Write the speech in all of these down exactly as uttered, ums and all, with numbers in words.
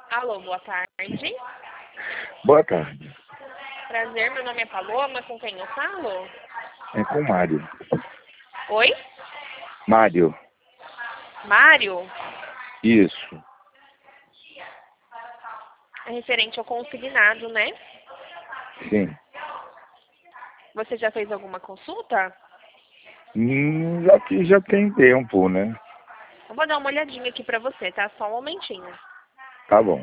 Alô, boa tarde. Boa tarde. Prazer, meu nome é Paloma, com quem eu falo? É com o Mário. Oi? Mário. Mário? Isso. É referente ao consignado, né? Sim. Você já fez alguma consulta? Hum, já que já tem tempo, né? Eu vou dar uma olhadinha aqui pra você, tá? Só um momentinho. Tá bom.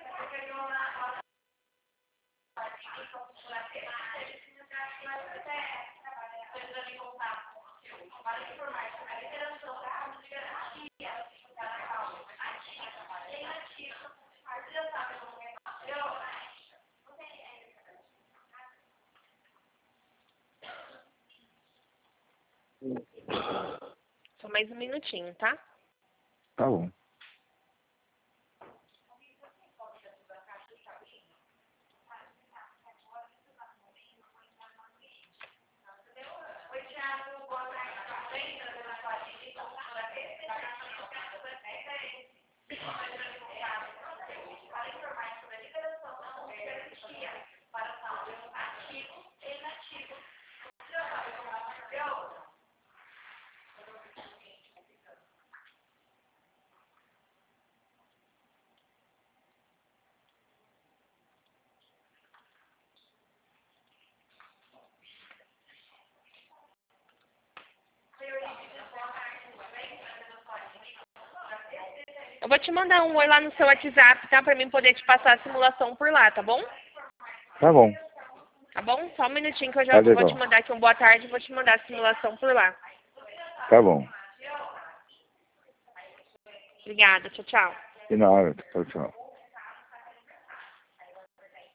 Só mais um minutinho, tá? Tá bom. Eu vou te mandar um oi lá no seu WhatsApp, tá? Pra mim poder te passar a simulação por lá, tá bom? Tá bom. Tá bom? Só um minutinho que eu já Tá vou te legal. mandar aqui um boa tarde e vou te mandar a simulação por lá. Tá bom. Obrigada, tchau, tchau. E na hora, tchau, tchau.